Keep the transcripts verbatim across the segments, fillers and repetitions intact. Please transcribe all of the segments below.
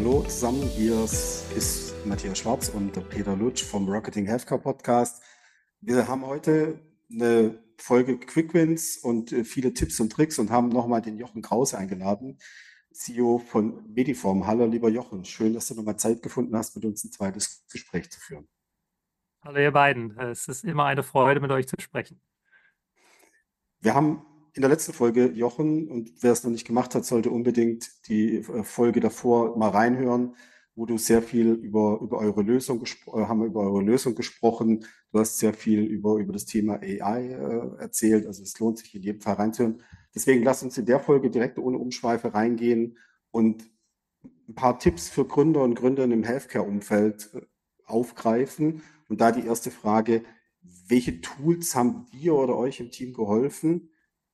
hallo zusammen, hier ist Matthias Schwarz und der Peter Lutsch vom Rocketing Healthcare Podcast. Wir haben heute eine Folge Quick Wins und äh, viele Tipps und Tricks und haben nochmal den Jochen Krause eingeladen, C E O von Mediform. Hallo lieber Jochen, schön, dass du nochmal Zeit gefunden hast, mit uns ein zweites Gespräch zu führen. Hallo ihr beiden, es ist immer eine Freude, mit euch zu sprechen. Wir haben in der letzten Folge, Jochen, und wer es noch nicht gemacht hat, sollte unbedingt die äh, Folge davor mal reinhören, wo du sehr viel über, über eure Lösung gespro- äh, haben wir über eure Lösung gesprochen. Du hast sehr viel über, über das Thema A I äh, erzählt, also es lohnt sich in jedem Fall reinzuhören. Deswegen lass uns in der Folge direkt ohne Umschweife reingehen und ein paar Tipps für Gründer und Gründerinnen im Healthcare-Umfeld äh, aufgreifen. Und da die erste Frage: Welche Tools haben dir oder euch im Team geholfen,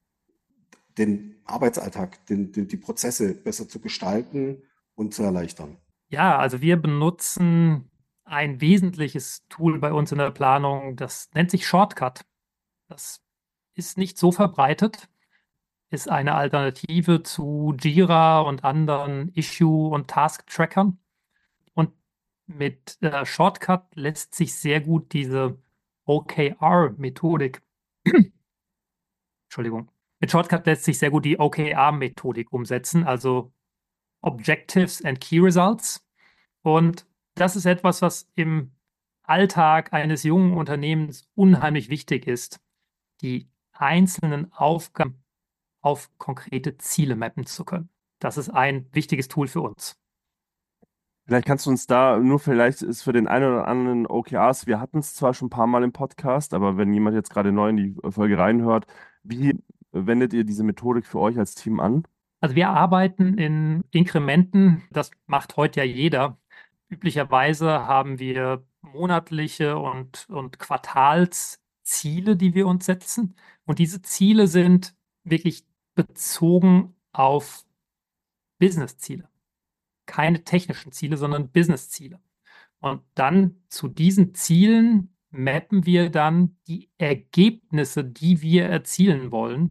den Arbeitsalltag, den, den, die Prozesse besser zu gestalten und zu erleichtern? Ja, also wir benutzen ein wesentliches Tool bei uns in der Planung, das nennt sich Shortcut. Das ist nicht so verbreitet, ist eine Alternative zu Jira und anderen Issue- und Task-Trackern. Und mit äh, Shortcut lässt sich sehr gut diese O K R-Methodik, Entschuldigung, mit Shortcut lässt sich sehr gut die O K R-Methodik umsetzen, also Objectives and Key Results. Und das ist etwas, was im Alltag eines jungen Unternehmens unheimlich wichtig ist, die einzelnen Aufgaben auf konkrete Ziele mappen zu können. Das ist ein wichtiges Tool für uns. Vielleicht kannst du uns da, nur vielleicht ist für den einen oder anderen O K Rs, wir hatten es zwar schon ein paar Mal im Podcast, aber wenn jemand jetzt gerade neu in die Folge reinhört, wie wendet ihr diese Methodik für euch als Team an? Also wir arbeiten in Inkrementen, das macht heute ja jeder. Üblicherweise haben wir monatliche und, und Quartalsziele, die wir uns setzen. Und diese Ziele sind wirklich bezogen auf Business-Ziele. Keine technischen Ziele, sondern Business-Ziele. Und dann zu diesen Zielen mappen wir dann die Ergebnisse, die wir erzielen wollen.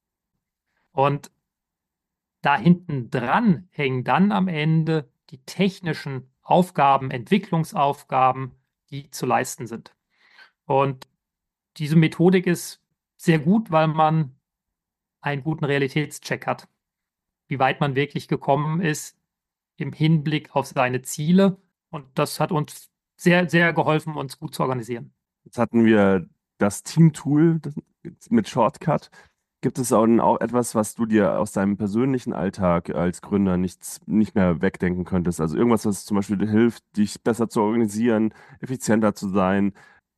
Und da hinten dran hängen dann am Ende die technischen Aufgaben, Entwicklungsaufgaben, die zu leisten sind. Und diese Methodik ist sehr gut, weil man einen guten Realitätscheck hat, wie weit man wirklich gekommen ist im Hinblick auf seine Ziele. Und das hat uns sehr, sehr geholfen, uns gut zu organisieren. Jetzt hatten wir das Team-Tool das- mit Shortcut. Gibt es auch auch etwas, was du dir aus deinem persönlichen Alltag als Gründer nichts, nicht mehr wegdenken könntest? Also irgendwas, was zum Beispiel dir hilft, dich besser zu organisieren, effizienter zu sein,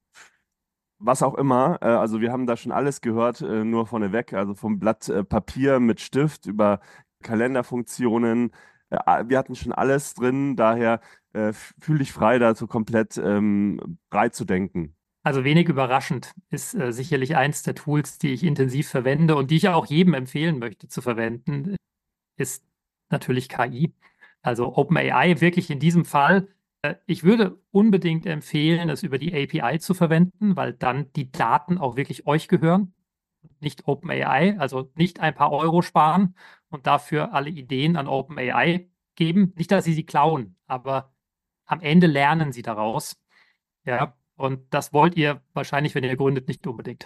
was auch immer. Äh, also wir haben da schon alles gehört, äh, nur vorneweg. Also vom Blatt äh, Papier mit Stift über Kalenderfunktionen. Äh, wir hatten schon alles drin, daher äh, fühl dich frei, dazu komplett ähm, breit zu denken. Also wenig überraschend ist äh, sicherlich eins der Tools, die ich intensiv verwende und die ich auch jedem empfehlen möchte zu verwenden, ist natürlich K I. Also OpenAI wirklich in diesem Fall. Äh, ich würde unbedingt empfehlen, es über die A P I zu verwenden, weil dann die Daten auch wirklich euch gehören, nicht OpenAI. Also nicht ein paar Euro sparen und dafür alle Ideen an OpenAI geben. Nicht, dass sie sie klauen, aber am Ende lernen sie daraus. Ja, und das wollt ihr wahrscheinlich, wenn ihr gründet, nicht unbedingt.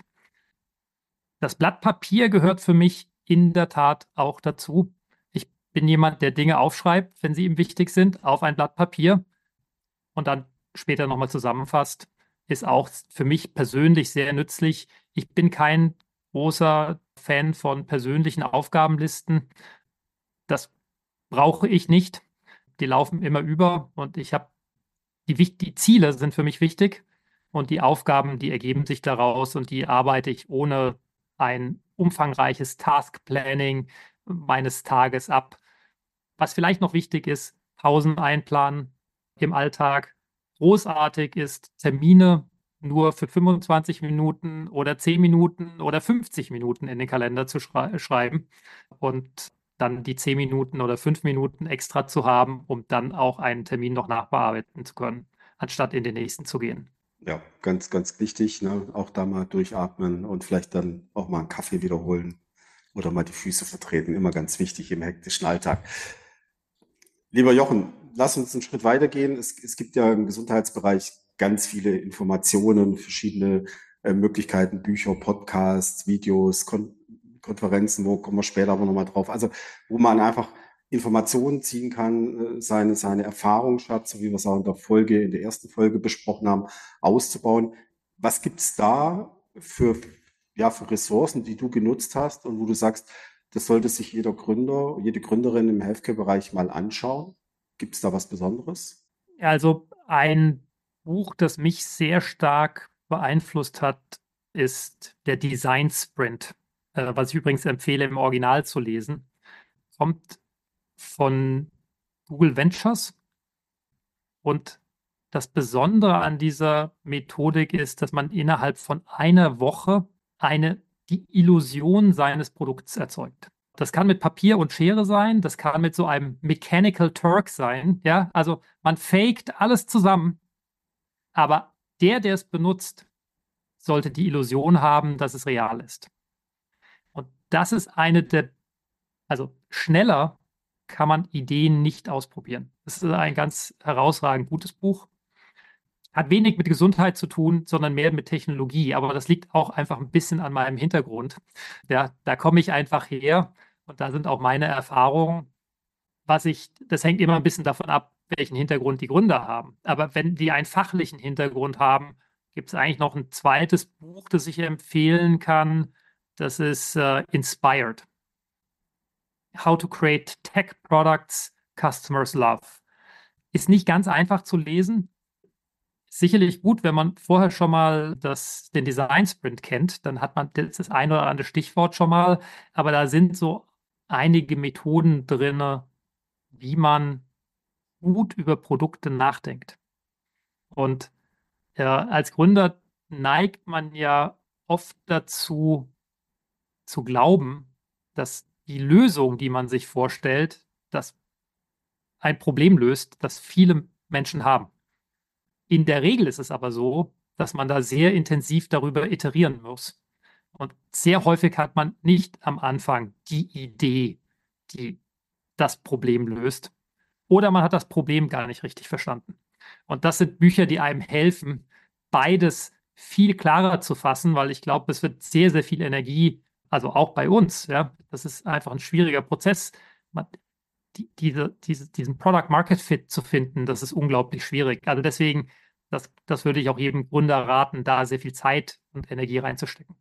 Das Blatt Papier gehört für mich in der Tat auch dazu. Ich bin jemand, der Dinge aufschreibt, wenn sie ihm wichtig sind, auf ein Blatt Papier und dann später nochmal zusammenfasst. Ist auch für mich persönlich sehr nützlich. Ich bin kein großer Fan von persönlichen Aufgabenlisten. Das brauche ich nicht. Die laufen immer über und ich habe die, wich- die Ziele sind für mich wichtig und die Aufgaben, die ergeben sich daraus und die arbeite ich ohne ein umfangreiches Task Planning meines Tages ab. Was vielleicht noch wichtig ist, Pausen einplanen im Alltag. Großartig ist, Termine nur für fünfundzwanzig Minuten oder zehn Minuten oder fünfzig Minuten in den Kalender zu schrei schreiben und dann die zehn Minuten oder fünf Minuten extra zu haben, um dann auch einen Termin noch nachbearbeiten zu können, anstatt in den nächsten zu gehen. Ja, ganz, ganz wichtig, ne? Auch da mal durchatmen und vielleicht dann auch mal einen Kaffee wiederholen oder mal die Füße vertreten. Immer ganz wichtig im hektischen Alltag. Lieber Jochen, lass uns einen Schritt weitergehen. Es, es gibt ja im Gesundheitsbereich ganz viele Informationen, verschiedene äh, Möglichkeiten, Bücher, Podcasts, Videos, Kon Konferenzen, wo kommen wir später aber nochmal drauf. Also wo man einfach Informationen ziehen kann, äh, seine, seine Erfahrungsschatz, so wie wir es auch in der Folge, in der ersten Folge besprochen haben, auszubauen. Was gibt's da für, ja, für Ressourcen, die du genutzt hast und wo du sagst, das sollte sich jeder Gründer, jede Gründerin im Healthcare-Bereich mal anschauen? Gibt es da was Besonderes? Also ein Buch, das mich sehr stark beeinflusst hat, ist der Design Sprint, äh, was ich übrigens empfehle, im Original zu lesen. Kommt von Google Ventures. Und das Besondere an dieser Methodik ist, dass man innerhalb von einer Woche eine, die Illusion seines Produkts erzeugt. Das kann mit Papier und Schere sein, das kann mit so einem Mechanical Turk sein. Ja, also man faked alles zusammen, aber der, der es benutzt, sollte die Illusion haben, dass es real ist. Und das ist eine der, also schneller kann man Ideen nicht ausprobieren. Das ist ein ganz herausragend gutes Buch. Hat wenig mit Gesundheit zu tun, sondern mehr mit Technologie. Aber das liegt auch einfach ein bisschen an meinem Hintergrund. Ja, da komme ich einfach her und da sind auch meine Erfahrungen. Was ich, das hängt immer ein bisschen davon ab, welchen Hintergrund die Gründer haben. Aber wenn die einen fachlichen Hintergrund haben, gibt es eigentlich noch ein zweites Buch, das ich empfehlen kann. Das ist äh, Inspired. How to Create Tech Products Customers Love. Ist nicht ganz einfach zu lesen. Sicherlich gut, wenn man vorher schon mal das, den Design Sprint kennt, dann hat man das, das ein oder andere Stichwort schon mal, aber da sind so einige Methoden drin, wie man gut über Produkte nachdenkt. Und äh, als Gründer neigt man ja oft dazu, zu glauben, dass die Lösung, die man sich vorstellt, das ein Problem löst, das viele Menschen haben. In der Regel ist es aber so, dass man da sehr intensiv darüber iterieren muss. Und sehr häufig hat man nicht am Anfang die Idee, die das Problem löst. Oder man hat das Problem gar nicht richtig verstanden. Und das sind Bücher, die einem helfen, beides viel klarer zu fassen, weil ich glaube, es wird sehr, sehr viel Energie, also auch bei uns, ja, das ist einfach ein schwieriger Prozess. Man, die, diese, diese, diesen Product Market Fit zu finden, das ist unglaublich schwierig. Also deswegen, das, das würde ich auch jedem Gründer raten, da sehr viel Zeit und Energie reinzustecken.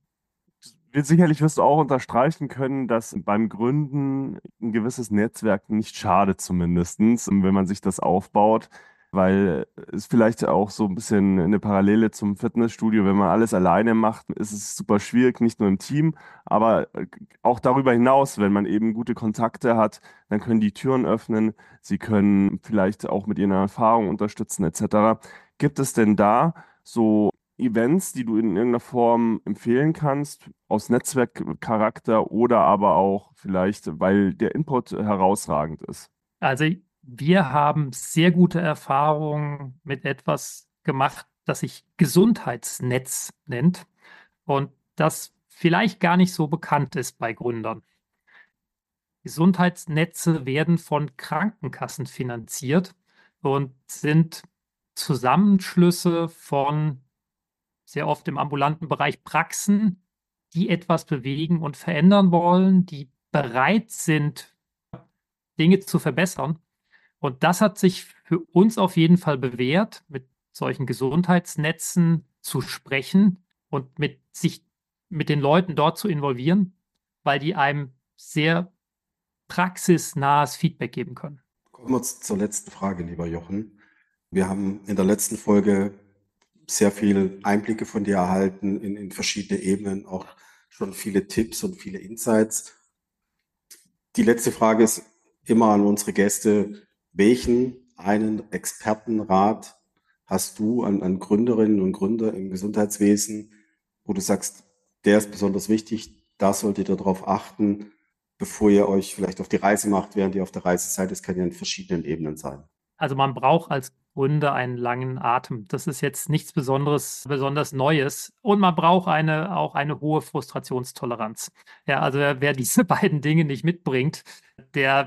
Sicherlich wirst du auch unterstreichen können, dass beim Gründen ein gewisses Netzwerk nicht schadet, zumindest, wenn man sich das aufbaut, weil es vielleicht auch so ein bisschen eine Parallele zum Fitnessstudio, wenn man alles alleine macht, ist es super schwierig, nicht nur im Team, aber auch darüber hinaus, wenn man eben gute Kontakte hat, dann können die Türen öffnen, sie können vielleicht auch mit ihrer Erfahrung unterstützen, et cetera. Gibt es denn da so Events, die du in irgendeiner Form empfehlen kannst, aus Netzwerkcharakter oder aber auch vielleicht, weil der Input herausragend ist? Also wir haben sehr gute Erfahrungen mit etwas gemacht, das sich Gesundheitsnetz nennt und das vielleicht gar nicht so bekannt ist bei Gründern. Gesundheitsnetze werden von Krankenkassen finanziert und sind Zusammenschlüsse von sehr oft im ambulanten Bereich Praxen, die etwas bewegen und verändern wollen, die bereit sind, Dinge zu verbessern. Und das hat sich für uns auf jeden Fall bewährt, mit solchen Gesundheitsnetzen zu sprechen und mit sich mit den Leuten dort zu involvieren, weil die einem sehr praxisnahes Feedback geben können. Kommen wir zur letzten Frage, lieber Jochen. Wir haben in der letzten Folge sehr viel Einblicke von dir erhalten in, in verschiedene Ebenen, auch schon viele Tipps und viele Insights. Die letzte Frage ist immer an unsere Gäste: Welchen einen Expertenrat hast du an, an Gründerinnen und Gründer im Gesundheitswesen, wo du sagst, der ist besonders wichtig, da solltet ihr darauf achten, bevor ihr euch vielleicht auf die Reise macht, während ihr auf der Reise seid? Das kann ja in verschiedenen Ebenen sein. Also man braucht als Gründer einen langen Atem. Das ist jetzt nichts Besonderes, besonders Neues. Und man braucht eine, auch eine hohe Frustrationstoleranz. Ja, also wer, wer diese beiden Dinge nicht mitbringt, der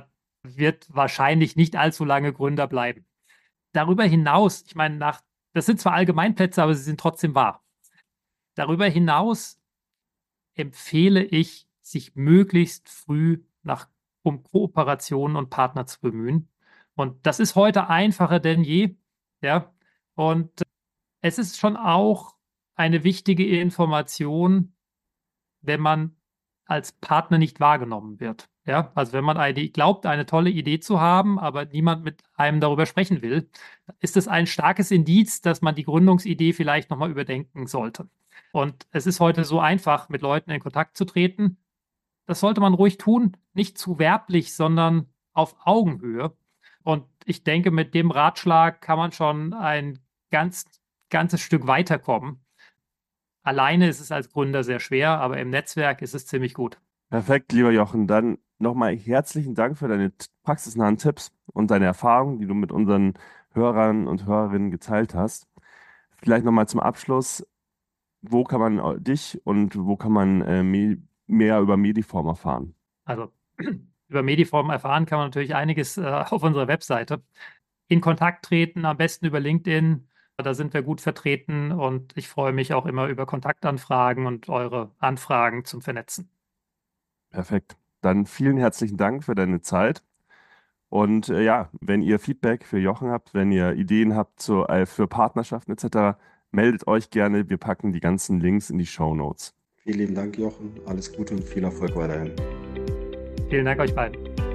wird wahrscheinlich nicht allzu lange Gründer bleiben. Darüber hinaus, ich meine, nach, das sind zwar Allgemeinplätze, aber sie sind trotzdem wahr. Darüber hinaus empfehle ich, sich möglichst früh nach, um Kooperationen und Partner zu bemühen. Und das ist heute einfacher denn je. Ja? Und es ist schon auch eine wichtige Information, wenn man als Partner nicht wahrgenommen wird. Ja, also wenn man eine, glaubt, eine tolle Idee zu haben, aber niemand mit einem darüber sprechen will, ist es ein starkes Indiz, dass man die Gründungsidee vielleicht nochmal überdenken sollte. Und es ist heute so einfach, mit Leuten in Kontakt zu treten. Das sollte man ruhig tun, nicht zu werblich, sondern auf Augenhöhe. Und ich denke, mit dem Ratschlag kann man schon ein ganz, ganzes Stück weiterkommen. Alleine ist es als Gründer sehr schwer, aber im Netzwerk ist es ziemlich gut. Perfekt, lieber Jochen. Dann nochmal herzlichen Dank für deine t- praxisnahen Tipps und deine Erfahrungen, die du mit unseren Hörern und Hörerinnen geteilt hast. Vielleicht nochmal zum Abschluss, wo kann man äh, dich und wo kann man äh, me mehr über Mediform erfahren? Also über Mediform erfahren kann man natürlich einiges äh, auf unserer Webseite. In Kontakt treten, am besten über LinkedIn. Da sind wir gut vertreten und ich freue mich auch immer über Kontaktanfragen und eure Anfragen zum Vernetzen. Perfekt. Dann vielen herzlichen Dank für deine Zeit. Und äh, ja, wenn ihr Feedback für Jochen habt, wenn ihr Ideen habt zu, äh, für Partnerschaften et cetera, meldet euch gerne. Wir packen die ganzen Links in die Shownotes. Vielen lieben Dank, Jochen. Alles Gute und viel Erfolg weiterhin. Vielen Dank euch beiden.